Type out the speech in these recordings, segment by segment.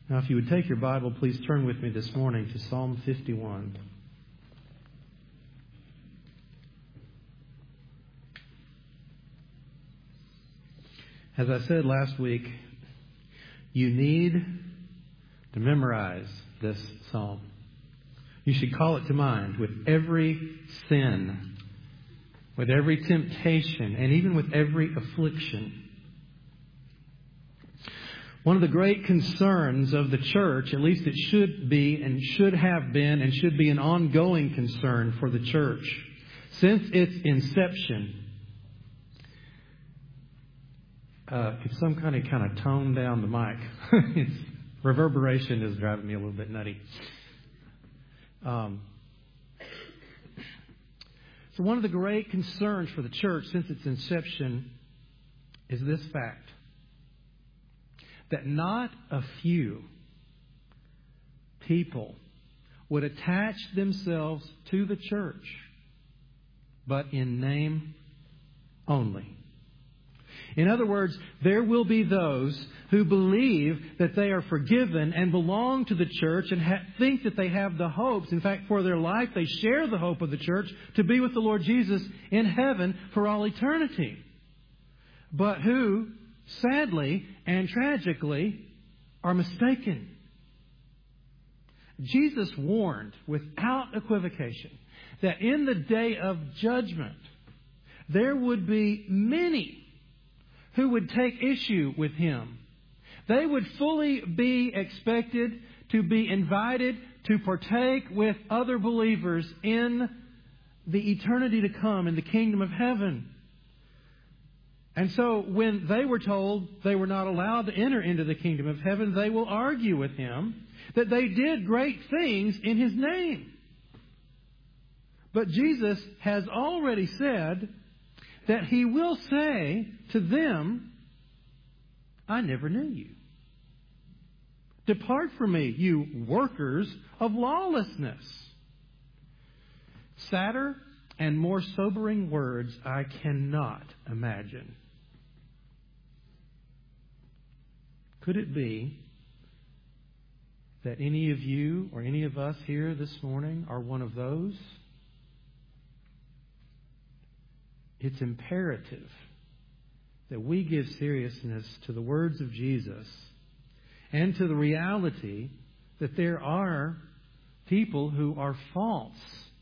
Now, if you would take your Bible, please turn with me this morning to Psalm 51. As I said last week, you need to memorize this psalm. You should call it to mind with every sin, with every temptation, and even with every affliction. One of the great concerns of the church, at least it should be and should have been and should be an ongoing concern for the church since its inception. Could some kind of tone down the mic? Reverberation is driving me a little bit nutty. So one of the great concerns for the church since its inception is this fact: that not a few people would attach themselves to the church, but in name only. In other words, there will be those who believe that they are forgiven and belong to the church and think that they have the hopes. In fact, for their life, they share the hope of the church to be with the Lord Jesus in heaven for all eternity. But who, sadly and tragically, are mistaken. Jesus warned without equivocation that in the day of judgment, there would be many who would take issue with Him. They would fully be expected to be invited to partake with other believers in the eternity to come in the kingdom of heaven. And so when they were told they were not allowed to enter into the kingdom of heaven, they will argue with Him that they did great things in His name. But Jesus has already said that He will say to them, "I never knew you. Depart from me, you workers of lawlessness." Sadder and more sobering words I cannot imagine. Could it be that any of you or any of us here this morning are one of those? It's imperative that we give seriousness to the words of Jesus and to the reality that there are people who are false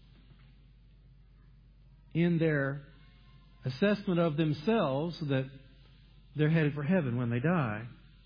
in their assessment of themselves that they're headed for heaven when they die.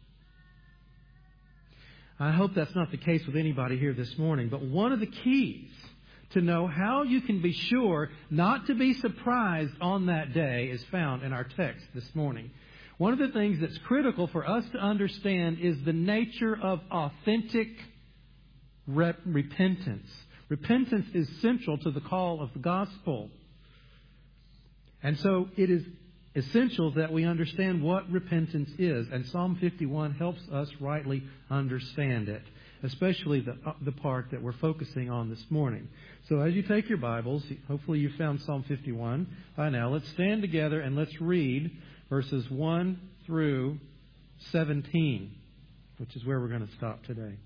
I hope that's not the case with anybody here this morning, but one of the keys to know how you can be sure not to be surprised on that day is found in our text this morning. One of the things that's critical for us to understand is the nature of authentic repentance. Repentance is central to the call of the gospel. And so it is essential that we understand what repentance is. And Psalm 51 helps us rightly understand it, especially the part that we're focusing on this morning. So as you take your Bibles, hopefully you found Psalm 51 by now. Let's stand together and let's read verses 1 through 17, which is where we're going to stop today.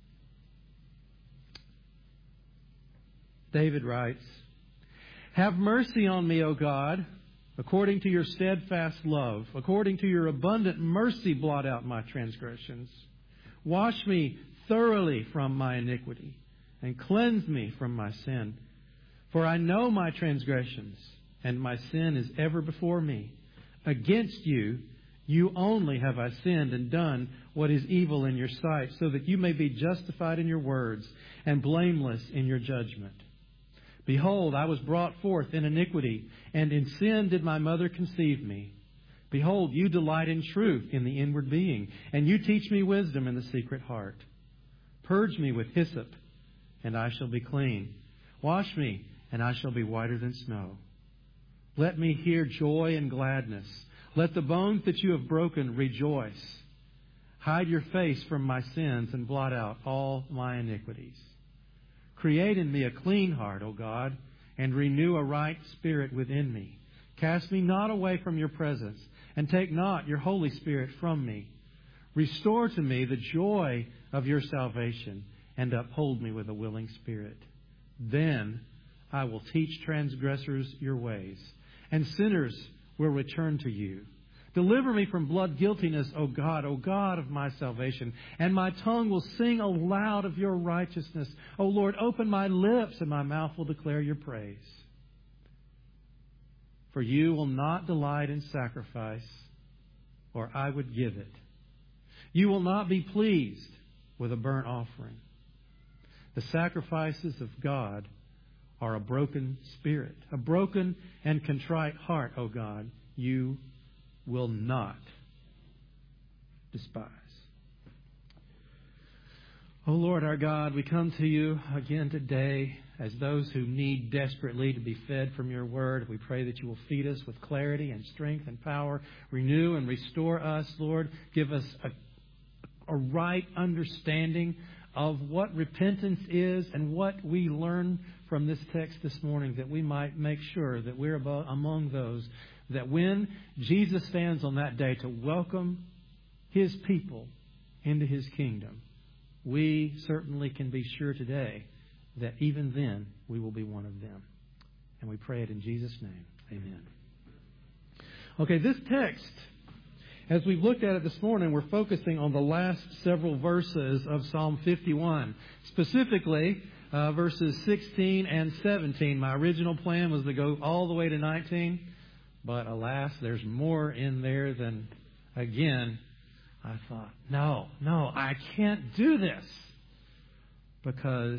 David writes, "Have mercy on me, O God, according to your steadfast love. According to your abundant mercy, blot out my transgressions. Wash me thoroughly from my iniquity and cleanse me from my sin. For I know my transgressions, and my sin is ever before me. Against you, you only have I sinned and done what is evil in your sight, so that you may be justified in your words and blameless in your judgment. Behold, I was brought forth in iniquity, and in sin did my mother conceive me. Behold, you delight in truth in the inward being, and you teach me wisdom in the secret heart. Purge me with hyssop, and I shall be clean. Wash me, and I shall be whiter than snow. Let me hear joy and gladness. Let the bones that you have broken rejoice. Hide your face from my sins and blot out all my iniquities. Create in me a clean heart, O God, and renew a right spirit within me. Cast me not away from your presence, and take not your Holy Spirit from me. Restore to me the joy of your salvation and uphold me with a willing spirit. Then I will teach transgressors your ways, and sinners will return to you. Deliver me from blood guiltiness, O God of my salvation, and my tongue will sing aloud of your righteousness. O Lord, open my lips, and my mouth will declare your praise. For you will not delight in sacrifice, or I would give it. You will not be pleased with a burnt offering. The sacrifices of God are a broken spirit, a broken and contrite heart, O God, you will not despise. O Lord our God, we come to you again today as those who need desperately to be fed from your word. We pray that you will feed us with clarity and strength and power. Renew and restore us, Lord. Give us a right understanding of what repentance is and what we learn from this text this morning, that we might make sure that we're among those that when Jesus stands on that day to welcome His people into His kingdom, we certainly can be sure today that even then we will be one of them. And we pray it in Jesus' name. Amen. Okay, this text, as we've looked at it this morning, we're focusing on the last several verses of Psalm 51. Specifically, verses 16 and 17. My original plan was to go all the way to 19. But alas, there's more in there than, again, I thought, no, I can't do this. Because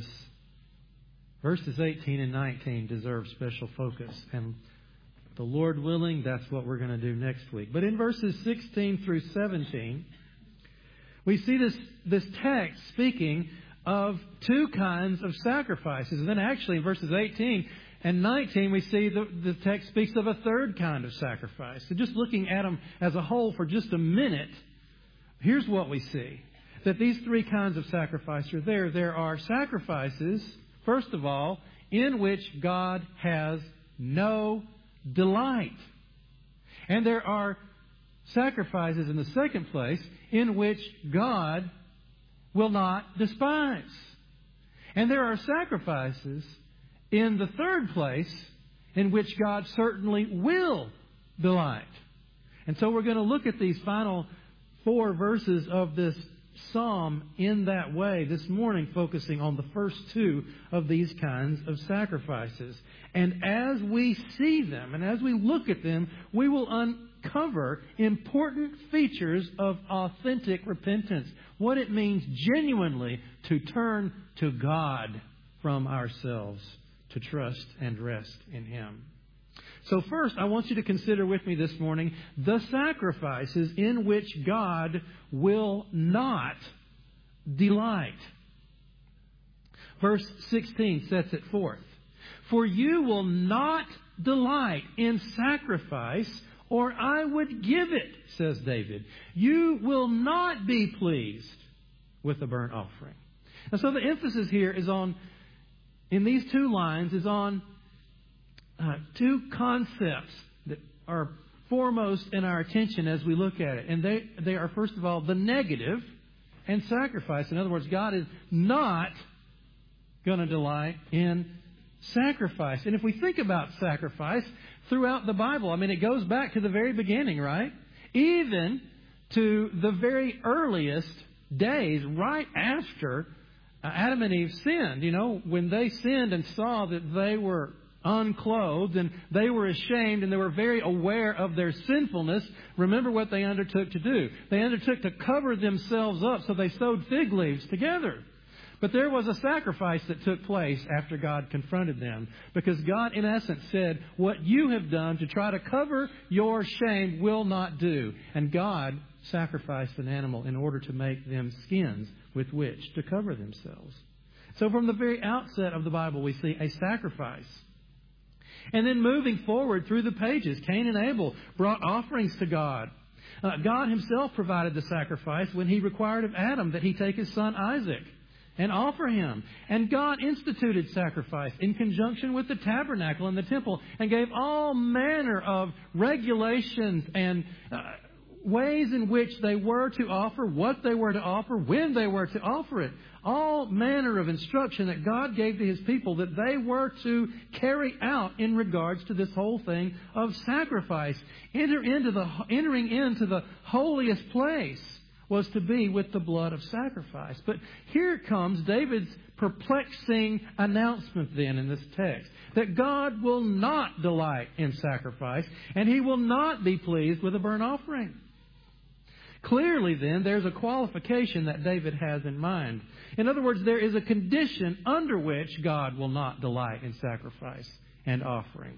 verses 18 and 19 deserve special focus. And the Lord willing, that's what we're going to do next week. But in verses 16 through 17, we see this text speaking of two kinds of sacrifices. And then actually in verses 18 and 19, we see the text speaks of a third kind of sacrifice. So just looking at them as a whole for just a minute, here's what we see. That these three kinds of sacrifice are there. There are sacrifices, first of all, in which God has no delight. And there are sacrifices in the second place in which God will not despise. And there are sacrifices in the third place in which God certainly will delight. And so we're going to look at these final 4 verses of this psalm in that way this morning, focusing on the first 2 of these kinds of sacrifices. And as we see them and as we look at them, we will uncover important features of authentic repentance. What it means genuinely to turn to God from ourselves, to trust and rest in Him. So first, I want you to consider with me this morning the sacrifices in which God will not delight. Verse 16 sets it forth. For you will not delight in sacrifice, or I would give it, says David. You will not be pleased with a burnt offering. And so the emphasis here is on, in these 2 lines, is on 2 concepts that are foremost in our attention as we look at it. And they are, first of all, the negative and sacrifice. In other words, God is not going to delight in sacrifice. And if we think about sacrifice throughout the Bible, I mean, it goes back to the very beginning, right? Even to the very earliest days, right after Adam and Eve sinned. You know, when they sinned and saw that they were unclothed and they were ashamed and they were very aware of their sinfulness, remember what they undertook to do. They undertook to cover themselves up, so they sewed fig leaves together. But there was a sacrifice that took place after God confronted them, because God, in essence, said, what you have done to try to cover your shame will not do. And God sacrificed an animal in order to make them skins with which to cover themselves. So from the very outset of the Bible, we see a sacrifice. And then moving forward through the pages, Cain and Abel brought offerings to God. God Himself provided the sacrifice when He required of Adam that he take his son Isaac and offer him. And God instituted sacrifice in conjunction with the tabernacle and the temple, and gave all manner of regulations and ways in which they were to offer, what they were to offer, when they were to offer it. All manner of instruction that God gave to His people that they were to carry out in regards to this whole thing of sacrifice. Entering into the holiest place was to be with the blood of sacrifice. But here comes David's perplexing announcement then in this text, that God will not delight in sacrifice, and He will not be pleased with a burnt offering. Clearly, then, there's a qualification that David has in mind. In other words, there is a condition under which God will not delight in sacrifice and offering.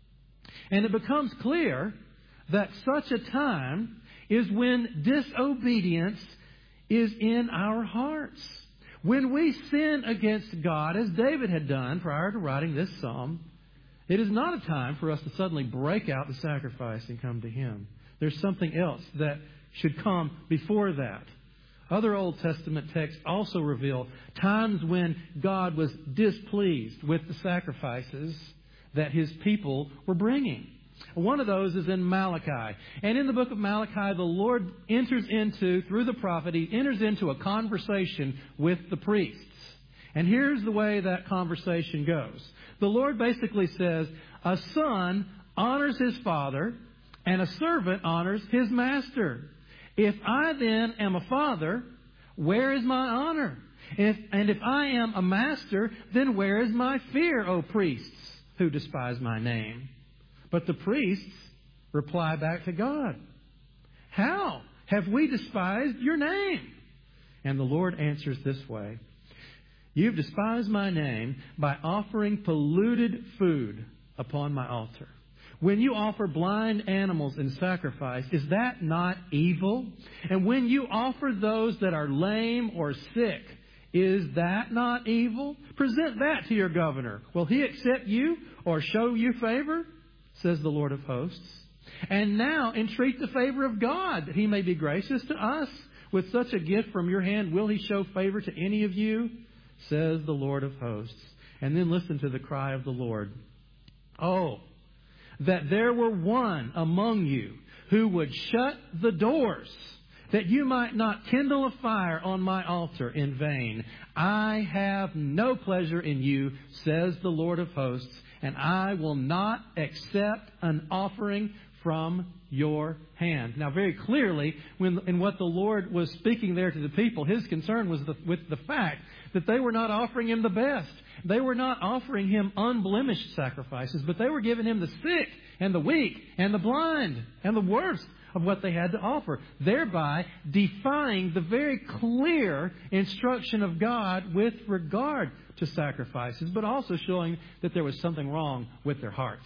And it becomes clear that such a time is when disobedience is in our hearts. When we sin against God, as David had done prior to writing this psalm, it is not a time for us to suddenly break out the sacrifice and come to Him. There's something else that should come before that. Other Old Testament texts also reveal times when God was displeased with the sacrifices that His people were bringing. One of those is in Malachi. And in the book of Malachi, the Lord enters into, through the prophet, He enters into a conversation with the priests. And here's the way that conversation goes. The Lord basically says, a son honors his father, and a servant honors his master. If I then am a father, where is my honor? And if I am a master, then where is my fear, O priests, who despise my name? But the priests reply back to God, how have we despised your name? And the Lord answers this way, you've despised my name by offering polluted food upon my altar. When you offer blind animals in sacrifice, is that not evil? And when you offer those that are lame or sick, is that not evil? Present that to your governor. Will he accept you or show you favor? Says the Lord of hosts. And now entreat the favor of God, that He may be gracious to us. With such a gift from your hand, will He show favor to any of you? Says the Lord of hosts. And then listen to the cry of the Lord. Oh, that there were one among you who would shut the doors, that you might not kindle a fire on my altar in vain. I have no pleasure in you, says the Lord of hosts, and I will not accept an offering from your hand. Now, very clearly, in what the Lord was speaking there to the people, His concern was with the fact that they were not offering Him the best. They were not offering Him unblemished sacrifices, but they were giving Him the sick and the weak and the blind and the worst of what they had to offer, thereby defying the very clear instruction of God with regard to sacrifices, but also showing that there was something wrong with their hearts,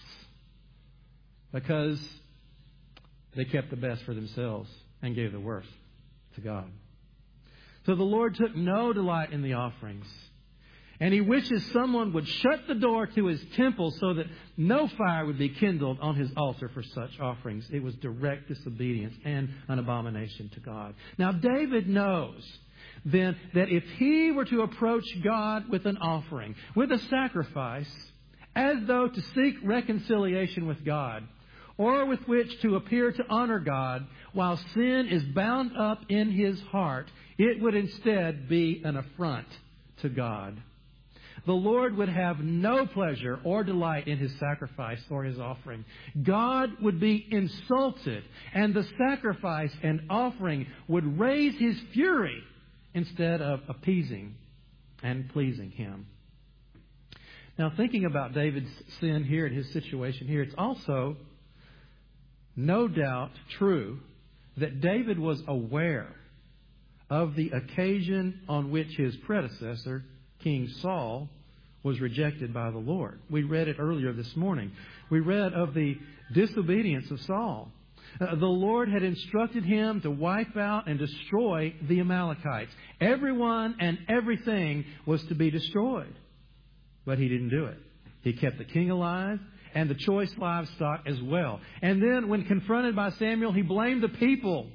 because they kept the best for themselves and gave the worst to God. So the Lord took no delight in the offerings. And He wishes someone would shut the door to His temple so that no fire would be kindled on His altar for such offerings. It was direct disobedience and an abomination to God. Now, David knows then that if he were to approach God with an offering, with a sacrifice, as though to seek reconciliation with God, or with which to appear to honor God, while sin is bound up in his heart, it would instead be an affront to God. The Lord would have no pleasure or delight in His sacrifice or His offering. God would be insulted, and the sacrifice and offering would raise His fury instead of appeasing and pleasing Him. Now, thinking about David's sin here and his situation here, it's also no doubt true that David was aware of the occasion on which his predecessor, King Saul, was rejected by the Lord. We read it earlier this morning. We read of the disobedience of Saul. The Lord had instructed him to wipe out and destroy the Amalekites. Everyone and everything was to be destroyed. But he didn't do it. He kept the king alive and the choice livestock as well. And then when confronted by Samuel, he blamed the people.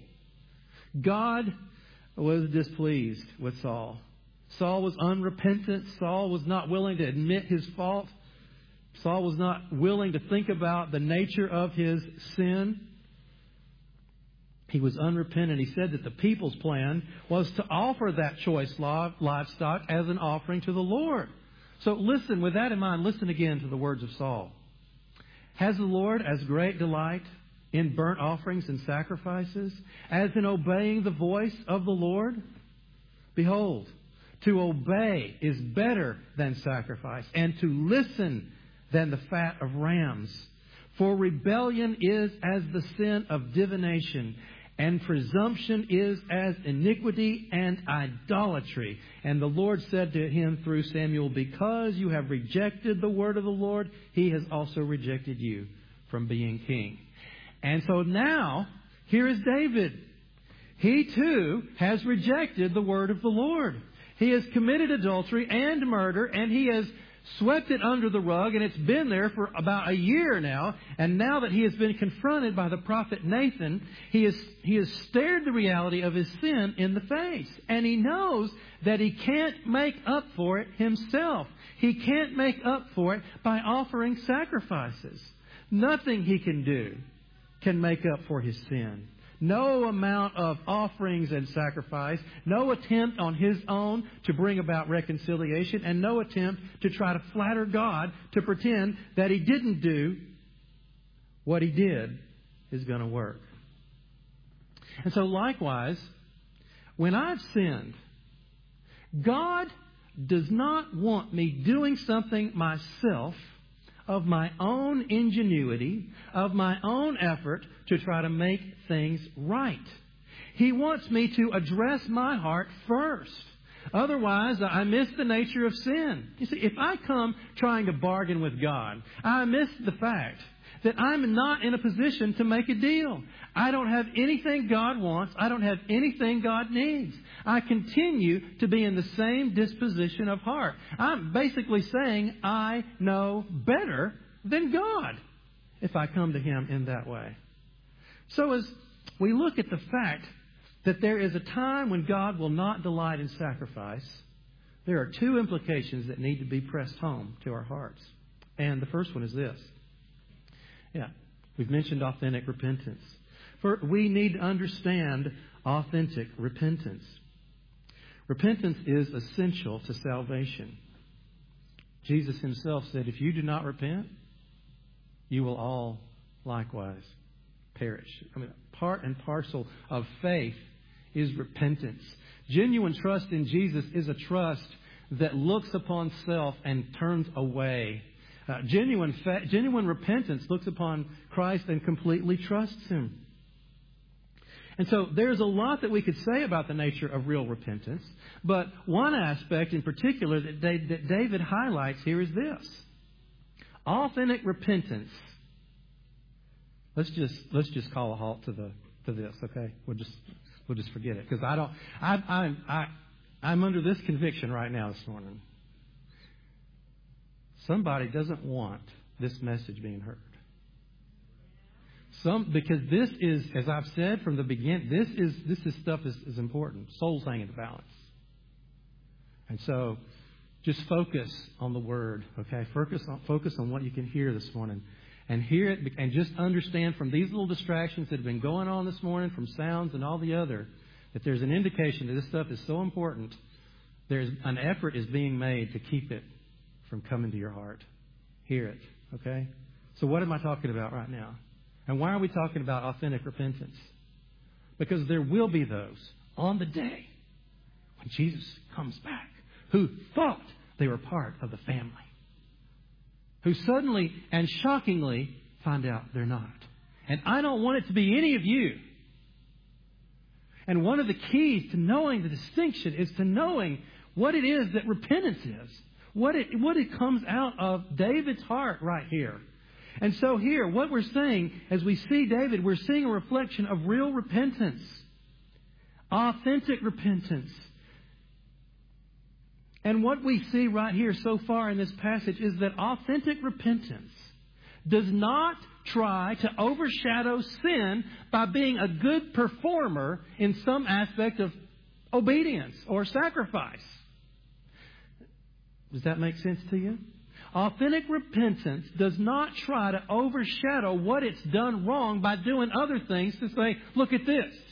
God was displeased with Saul. Saul was unrepentant. Saul was not willing to admit his fault. Saul was not willing to think about the nature of his sin. He was unrepentant. He said that the people's plan was to offer that choice livestock as an offering to the Lord. So listen, with that in mind, listen again to the words of Saul. Has the Lord as great delight in burnt offerings and sacrifices as in obeying the voice of the Lord? Behold, to obey is better than sacrifice, and to listen than the fat of rams. For rebellion is as the sin of divination, and presumption is as iniquity and idolatry. And the Lord said to him through Samuel, because you have rejected the word of the Lord, He has also rejected you from being king. And so now, here is David. He too has rejected the word of the Lord. He has committed adultery and murder, and he has swept it under the rug, and it's been there for about a year now. And now that he has been confronted by the prophet Nathan, he has stared the reality of his sin in the face. And he knows that he can't make up for it himself. He can't make up for it by offering sacrifices. Nothing he can do can make up for his sin. No amount of offerings and sacrifice, no attempt on his own to bring about reconciliation, and no attempt to try to flatter God to pretend that He didn't do what He did is going to work. And so likewise, when I've sinned, God does not want me doing something myself of my own ingenuity, of my own effort to try to make things right. He wants me to address my heart first. Otherwise, I miss the nature of sin. You see, if I come trying to bargain with God, I miss the fact that I'm not in a position to make a deal. I don't have anything God wants. I don't have anything God needs. I continue to be in the same disposition of heart. I'm basically saying I know better than God if I come to Him in that way. So as we look at the fact that there is a time when God will not delight in sacrifice, there are two implications that need to be pressed home to our hearts. And the first one is this. We've mentioned authentic repentance. For we need to understand authentic repentance. Repentance is essential to salvation. Jesus Himself said, if you do not repent, you will all likewise perish. Part and parcel of faith is repentance. Genuine trust in Jesus is a trust that looks upon self and turns away. Genuine repentance looks upon Christ and completely trusts Him. And so there's a lot that we could say about the nature of real repentance. But one aspect in particular that David highlights here is this. Authentic repentance. Let's just call a halt to this, okay? We'll just forget it, because I'm under this conviction right now this morning. Somebody doesn't want this message being heard. Because this is, as I've said from the beginning, this stuff is important. Souls hang in the balance. And so just focus on the Word, okay? Focus on what you can hear this morning. And hear it, and just understand from these little distractions that have been going on this morning, from sounds and all the other, that there's an indication that this stuff is so important. There's an effort is being made to keep it from coming to your heart. Hear it, okay? So what am I talking about right now? And why are we talking about authentic repentance? Because there will be those on the day when Jesus comes back who thought they were part of the family, who suddenly and shockingly find out they're not. And I don't want it to be any of you. And one of the keys to knowing the distinction is to knowing what it is that repentance is. What it comes out of David's heart right here. And so here, what we're saying, as we see David, we're seeing a reflection of real repentance. Authentic repentance. And what we see right here so far in this passage is that authentic repentance does not try to overshadow sin by being a good performer in some aspect of obedience or sacrifice. Does that make sense to you? Authentic repentance does not try to overshadow what it's done wrong by doing other things to say, look at this.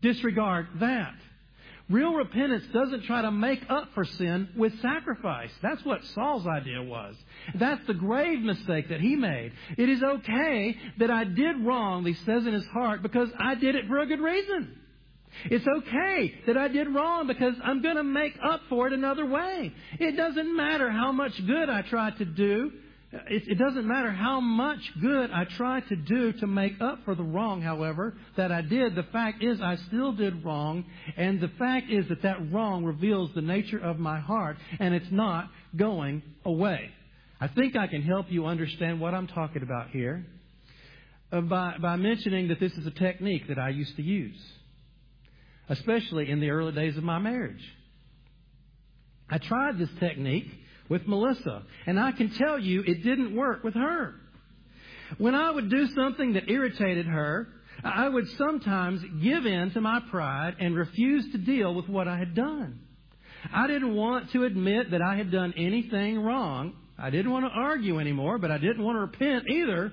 Disregard that. Real repentance doesn't try to make up for sin with sacrifice. That's what Saul's idea was. That's the grave mistake that he made. It is okay that I did wrong, he says in his heart, because I did it for a good reason. It's okay that I did wrong because I'm going to make up for it another way. It doesn't matter how much good I try to do. It doesn't matter how much good I try to do to make up for the wrong, however, that I did. The fact is I still did wrong. And the fact is that wrong reveals the nature of my heart. And it's not going away. I think I can help you understand what I'm talking about here by mentioning that this is a technique that I used to use, especially in the early days of my marriage. I tried this technique with Melissa, and I can tell you it didn't work with her. When I would do something that irritated her, I would sometimes give in to my pride and refuse to deal with what I had done. I didn't want to admit that I had done anything wrong. I didn't want to argue anymore, but I didn't want to repent either.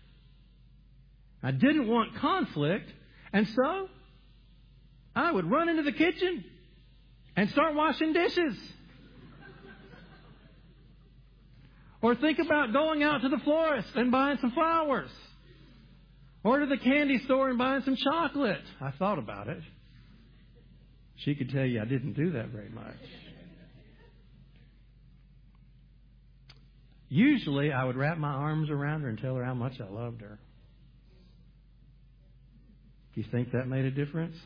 I didn't want conflict, and so I would run into the kitchen and start washing dishes. Or think about going out to the florist and buying some flowers. Or to the candy store and buying some chocolate. I thought about it. She could tell you I didn't do that very much. Usually I would wrap my arms around her and tell her how much I loved her. Do you think that made a difference?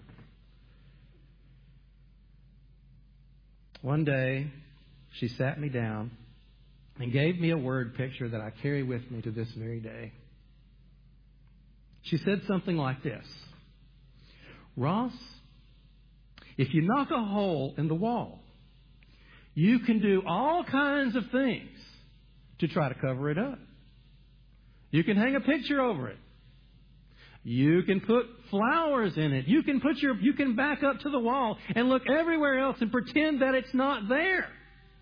One day, she sat me down and gave me a word picture that I carry with me to this very day. She said something like this: Ross, if you knock a hole in the wall, you can do all kinds of things to try to cover it up. You can hang a picture over it. You can put flowers in it. You can back up to the wall and look everywhere else and pretend that it's not there.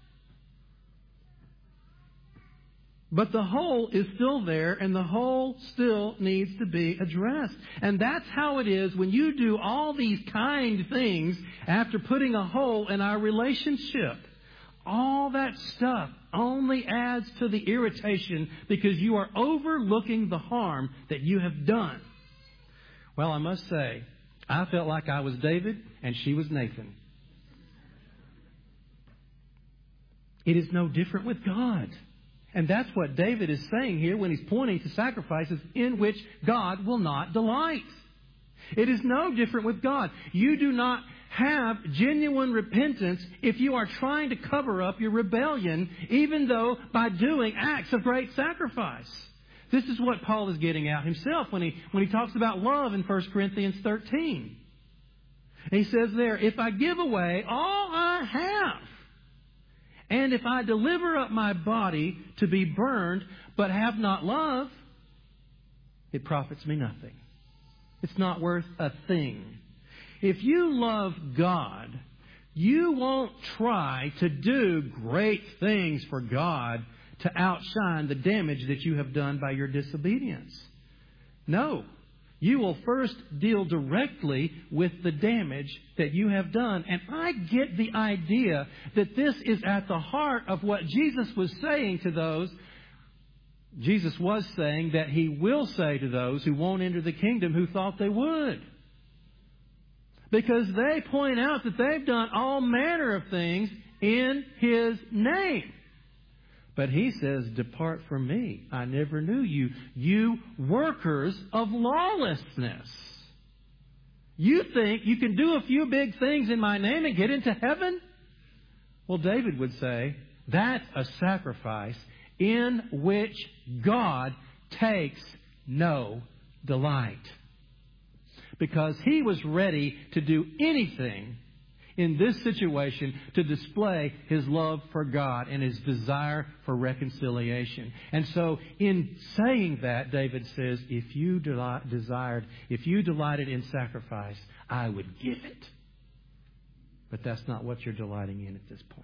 But the hole is still there, and the hole still needs to be addressed. And that's how it is when you do all these kind things after putting a hole in our relationship. All that stuff only adds to the irritation because you are overlooking the harm that you have done. Well, I must say, I felt like I was David and she was Nathan. It is no different with God. And that's what David is saying here when he's pointing to sacrifices in which God will not delight. It is no different with God. You do not have genuine repentance if you are trying to cover up your rebellion, even though by doing acts of great sacrifice. This is what Paul is getting at himself when he talks about love in 1 Corinthians 13. And he says there, if I give away all I have, and if I deliver up my body to be burned, but have not love, it profits me nothing. It's not worth a thing. If you love God, you won't try to do great things for God to outshine the damage that you have done by your disobedience. No. You will first deal directly with the damage that you have done. And I get the idea that this is at the heart of what Jesus was saying to those. Jesus was saying that He will say to those who won't enter the kingdom who thought they would. Because they point out that they've done all manner of things in His name. But He says, depart from me. I never knew you, you workers of lawlessness. You think you can do a few big things in my name and get into heaven? Well, David would say, that's a sacrifice in which God takes no delight. Because He was ready to do anything in this situation to display His love for God and His desire for reconciliation. And so in saying that, David says, if you delighted in sacrifice, I would give it. But that's not what you're delighting in at this point.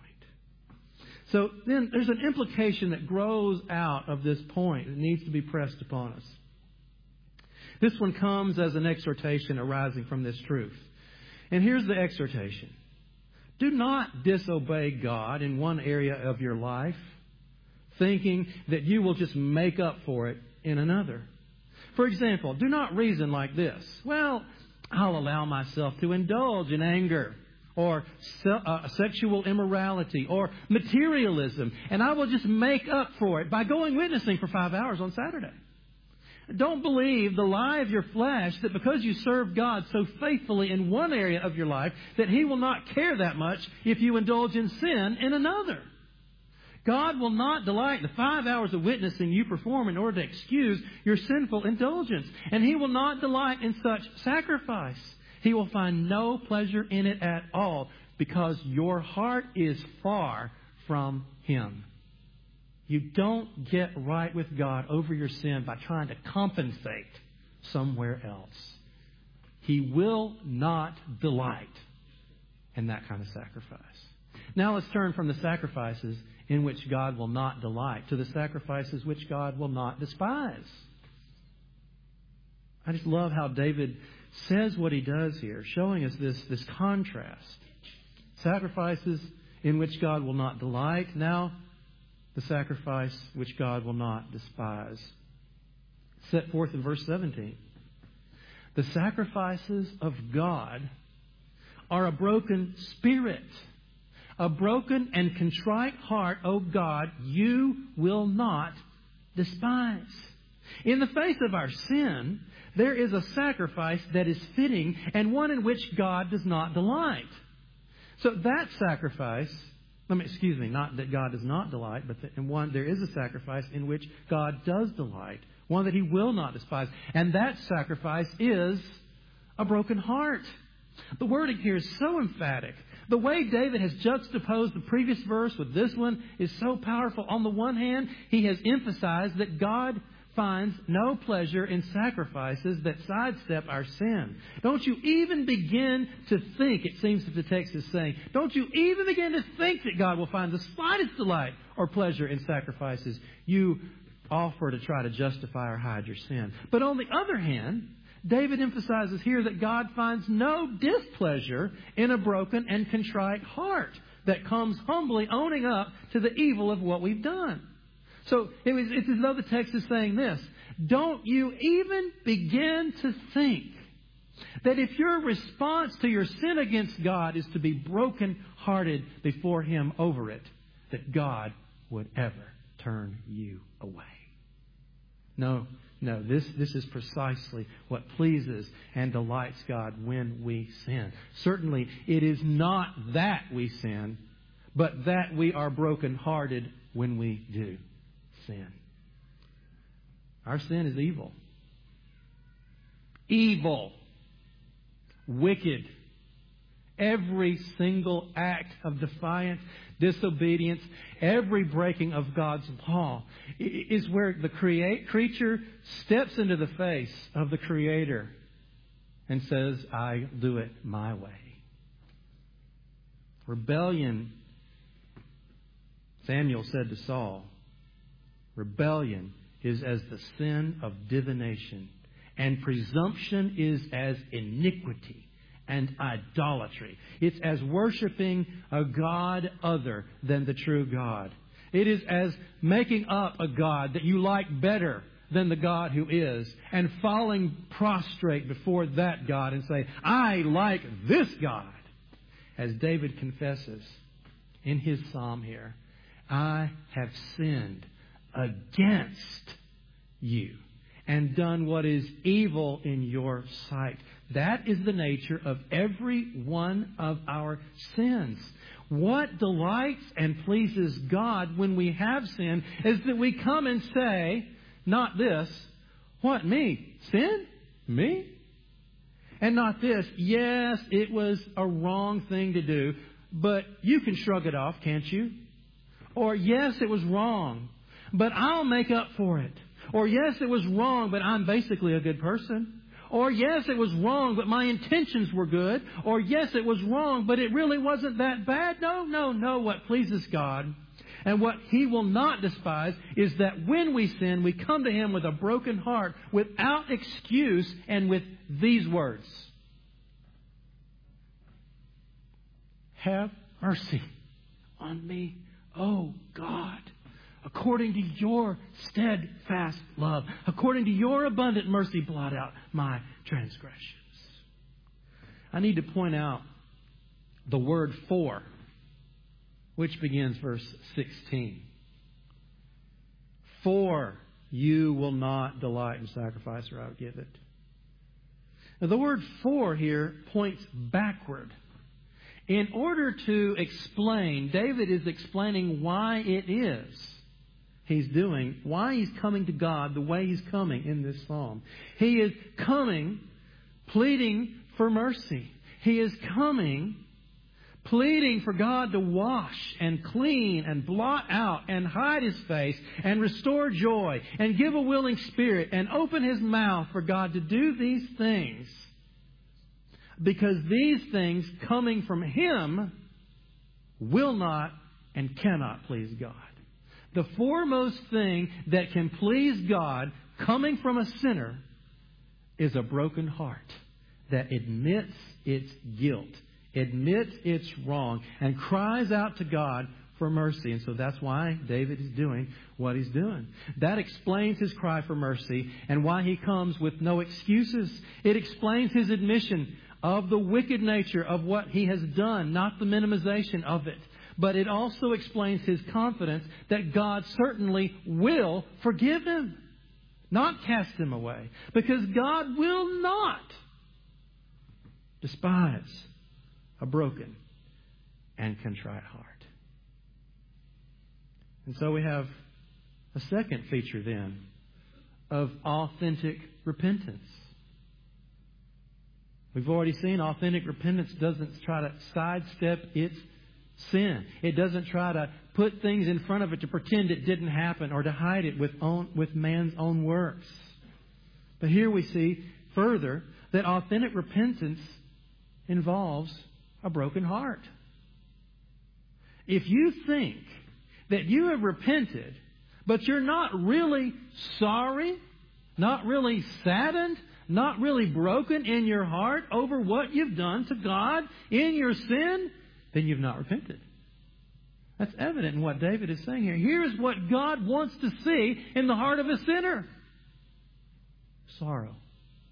So then there's an implication that grows out of this point that needs to be pressed upon us. This one comes as an exhortation arising from this truth. And here's the exhortation. Do not disobey God in one area of your life, thinking that you will just make up for it in another. For example, do not reason like this. Well, I'll allow myself to indulge in anger or sexual immorality or materialism, and I will just make up for it by going witnessing for 5 hours on Saturday. Don't believe the lie of your flesh that because you serve God so faithfully in one area of your life that He will not care that much if you indulge in sin in another. God will not delight in the 5 hours of witnessing you perform in order to excuse your sinful indulgence. And He will not delight in such sacrifice. He will find no pleasure in it at all because your heart is far from Him. You don't get right with God over your sin by trying to compensate somewhere else. He will not delight in that kind of sacrifice. Now let's turn from the sacrifices in which God will not delight to the sacrifices which God will not despise. I just love how David says what he does here, showing us this contrast. Sacrifices in which God will not delight. Now, the sacrifice which God will not despise. Set forth in verse 17. The sacrifices of God are a broken spirit. A broken and contrite heart, O God, you will not despise. In the face of our sin, there is a sacrifice that is fitting and one in which God does not delight. So that sacrifice, not that God does not delight, but there is a sacrifice in which God does delight, one that He will not despise. And that sacrifice is a broken heart. The wording here is so emphatic. The way David has juxtaposed the previous verse with this one is so powerful. On the one hand, he has emphasized that God finds no pleasure in sacrifices that sidestep our sin. Don't you even begin to think, it seems that the text is saying, don't you even begin to think that God will find the slightest delight or pleasure in sacrifices you offer to try to justify or hide your sin. But on the other hand, David emphasizes here that God finds no displeasure in a broken and contrite heart that comes humbly owning up to the evil of what we've done. So it's as though the text is saying this. Don't you even begin to think that if your response to your sin against God is to be broken-hearted before Him over it, that God would ever turn you away. No, this is precisely what pleases and delights God when we sin. Certainly, it is not that we sin, but that we are broken-hearted when we do sin. Our sin is evil. Evil. Wicked. Every single act of defiance, disobedience, every breaking of God's law is where the creature steps into the face of the Creator and says, I do it my way. Rebellion, Samuel said to Saul, rebellion is as the sin of divination, and presumption is as iniquity and idolatry. It's as worshiping a God other than the true God. It is as making up a God that you like better than the God who is, and falling prostrate before that God and say, I like this God. As David confesses in his psalm here, I have sinned against you and done what is evil in your sight. That is the nature of every one of our sins. What delights and pleases God when we have sinned is that we come and say, not this, what, me? Sin? Me? And not this, yes, it was a wrong thing to do, but you can shrug it off, can't you? Or yes, it was wrong, but I'll make up for it. Or yes, it was wrong, but I'm basically a good person. Or yes, it was wrong, but my intentions were good. Or yes, it was wrong, but it really wasn't that bad. No. What pleases God And what He will not despise is that when we sin, we come to Him with a broken heart, without excuse, and with these words: have mercy on me, O God, according to your steadfast love, according to your abundant mercy, blot out my transgressions. I need to point out the word for, which begins verse 16. For you will not delight in sacrifice, or I will give it. Now, the word for here points backward. In order to explain, David is explaining why it is why he's coming to God the way he's coming in this psalm. He is coming pleading for mercy. He is coming pleading for God to wash and clean and blot out and hide His face and restore joy and give a willing spirit and open His mouth for God to do these things. Because these things coming from Him will not and cannot please God. The foremost thing that can please God coming from a sinner is a broken heart that admits its guilt, admits it's wrong, and cries out to God for mercy. And so that's why David is doing what he's doing. That explains his cry for mercy and why he comes with no excuses. It explains his admission of the wicked nature of what he has done, not the minimization of it. But it also explains his confidence that God certainly will forgive him, not cast him away. Because God will not despise a broken and contrite heart. And so we have a second feature then of authentic repentance. We've already seen authentic repentance doesn't try to sidestep its sin. It doesn't try to put things in front of it to pretend it didn't happen or to hide it with man's own works. But here we see further that authentic repentance involves a broken heart. If you think that you have repented, but you're not really sorry, not really saddened, not really broken in your heart over what you've done to God in your sin, then you've not repented. That's evident in what David is saying here. Here's what God wants to see in the heart of a sinner: sorrow,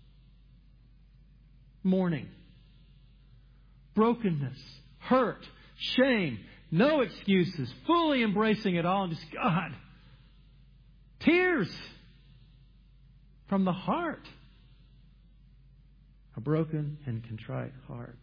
mourning, brokenness, hurt, shame, no excuses, fully embracing it all, and just God, tears from the heart. A broken and contrite heart.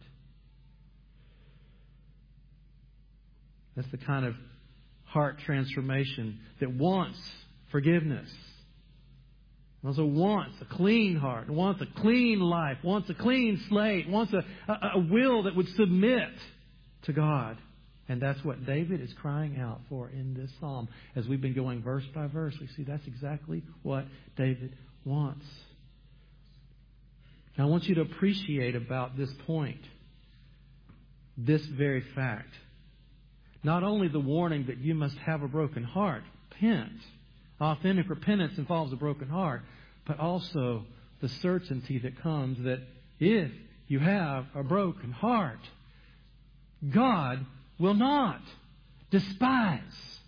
That's the kind of heart transformation that wants forgiveness. Also wants a clean heart, wants a clean life, wants a clean slate, wants a will that would submit to God. And that's what David is crying out for in this psalm. As we've been going verse by verse, we see that's exactly what David wants. Now, I want you to appreciate about this point this very fact. Not only the warning that you must have a broken heart, repent. Authentic repentance involves a broken heart, but also the certainty that comes that if you have a broken heart, God will not despise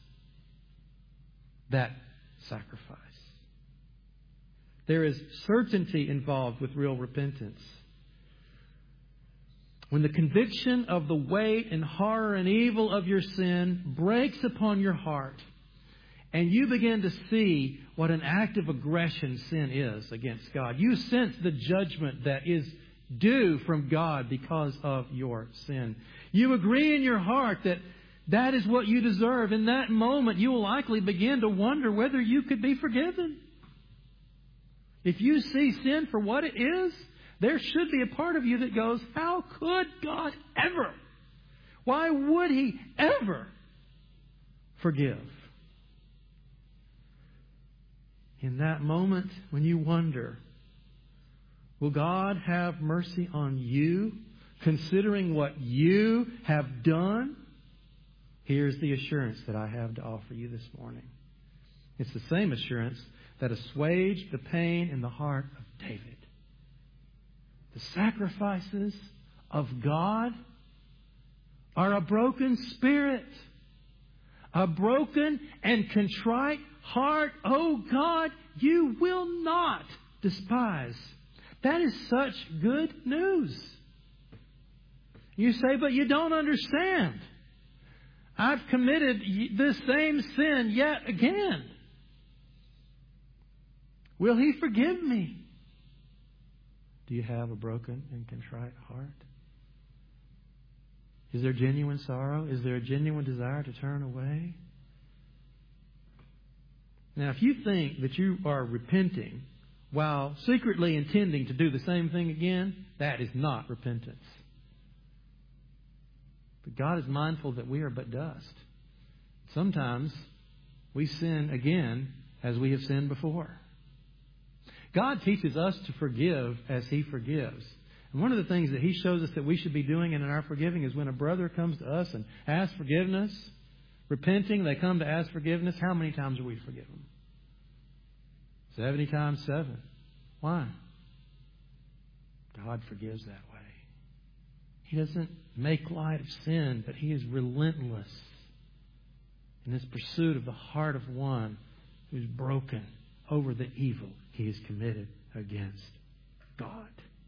that sacrifice. There is certainty involved with real repentance. When the conviction of the weight and horror and evil of your sin breaks upon your heart, and you begin to see what an act of aggression sin is against God, you sense the judgment that is due from God because of your sin. You agree in your heart that that is what you deserve. In that moment, you will likely begin to wonder whether you could be forgiven. If you see sin for what it is, there should be a part of you that goes, how could God ever? Why would He ever forgive? In that moment, when you wonder, will God have mercy on you, considering what you have done? Here's the assurance that I have to offer you this morning. It's the same assurance that assuaged the pain in the heart of David. The sacrifices of God are a broken spirit, a broken and contrite heart. Oh God, you will not despise. That is such good news. You say, but you don't understand. I've committed this same sin yet again. Will He forgive me? Do you have a broken and contrite heart? Is there genuine sorrow? Is there a genuine desire to turn away? Now, if you think that you are repenting while secretly intending to do the same thing again, that is not repentance. But God is mindful that we are but dust. Sometimes we sin again as we have sinned before. God teaches us to forgive as He forgives. And one of the things that He shows us that we should be doing in our forgiving is when a brother comes to us and asks forgiveness, repenting, they come to ask forgiveness, how many times do we forgive them? 70 times 7. Why? God forgives that way. He doesn't make light of sin, but He is relentless in His pursuit of the heart of one who's broken over the evil he has committed against God.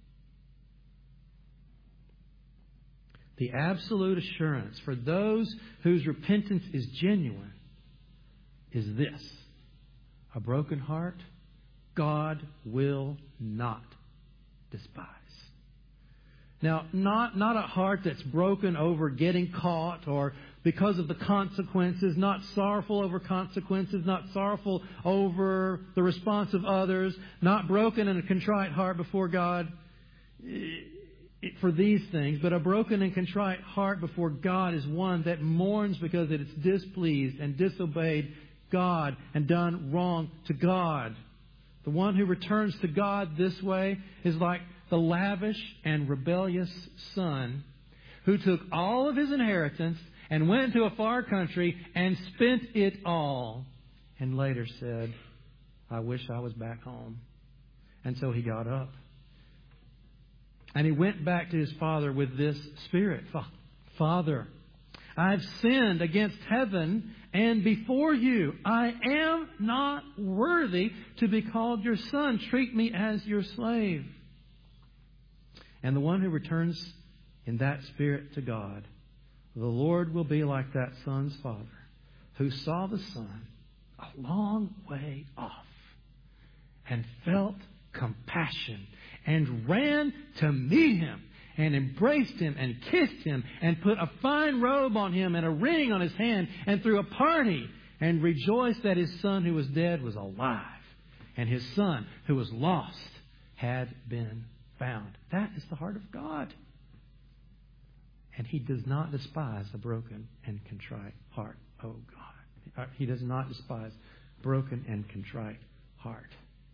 The absolute assurance for those whose repentance is genuine is this: a broken heart God will not despise. Now, not a heart that's broken over getting caught or because of the consequences, not sorrowful over consequences, not sorrowful over the response of others, not broken in a contrite heart before God for these things, but a broken and contrite heart before God is one that mourns because it is displeased and disobeyed God and done wrong to God. The one who returns to God this way is like the lavish and rebellious son who took all of his inheritance and went to a far country and spent it all, and later said, I wish I was back home. And so he got up. And he went back to his father with this spirit. Father, I've sinned against heaven and before you. I am not worthy to be called your son. Treat me as your slave. And the one who returns in that spirit to God, the Lord will be like that son's father, who saw the son a long way off and felt compassion and ran to meet him and embraced him and kissed him and put a fine robe on him and a ring on his hand and threw a party and rejoiced that his son who was dead was alive and his son who was lost had been found. That is the heart of God. And He does not despise a broken and contrite heart. Oh God. He does not despise broken and contrite heart.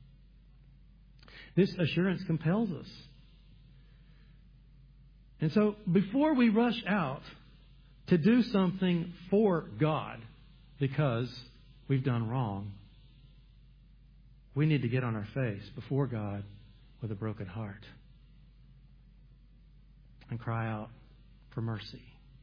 This assurance compels us. And so before we rush out to do something for God because we've done wrong, we need to get on our face before God with a broken heart and cry out for mercy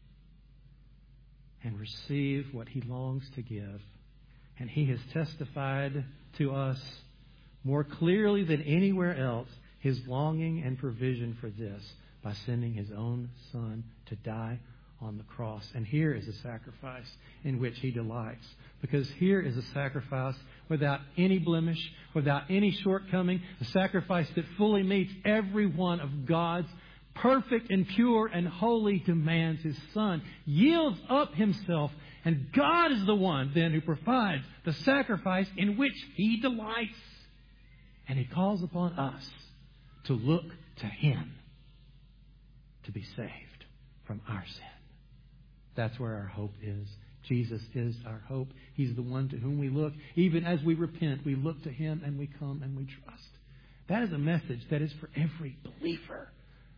and receive what He longs to give. And He has testified to us more clearly than anywhere else His longing and provision for this by sending His own Son to die on the cross. And here is a sacrifice in which He delights. Because here is a sacrifice without any blemish, without any shortcoming, a sacrifice that fully meets every one of God's perfect and pure and holy demands. His Son yields up Himself, and God is the one then who provides the sacrifice in which He delights. And He calls upon us to look to Him to be saved from our sin. That's where our hope is. Jesus is our hope. He's the one to whom we look. Even as we repent, we look to Him and we come and we trust. That is a message that is for every believer.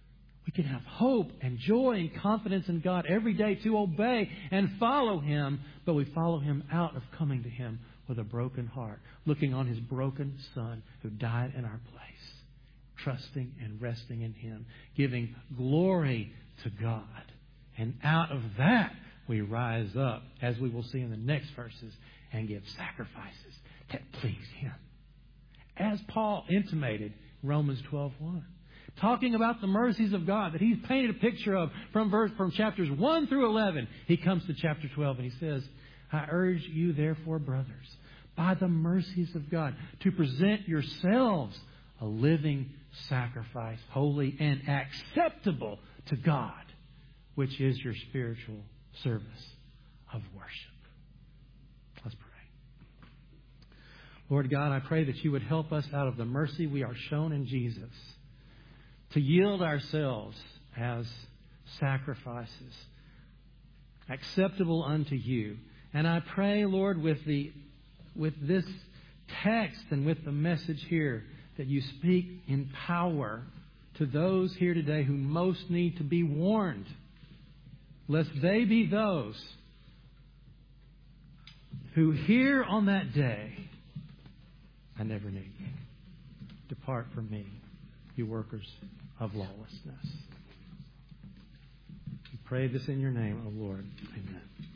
We can have hope and joy and confidence in God every day to obey and follow Him, but we follow Him out of coming to Him with a broken heart, looking on His broken Son who died in our place, trusting and resting in Him, giving glory to God. And out of that, we rise up, as we will see in the next verses, and give sacrifices that please Him. As Paul intimated in Romans 12:1. Talking about the mercies of God that he's painted a picture of from chapters 1 through 11. He comes to chapter 12 and he says, I urge you therefore, brothers, by the mercies of God, to present yourselves a living sacrifice, holy and acceptable to God, which is your spiritual service of worship. Let's pray. Lord God, I pray that you would help us out of the mercy we are shown in Jesus to yield ourselves as sacrifices acceptable unto you. And I pray, Lord, with this text and with the message here, that you speak in power to those here today who most need to be warned, lest they be those who hear on that day, I never knew you. Depart from me, you workers of lawlessness. We pray this in your name, O Lord. Amen.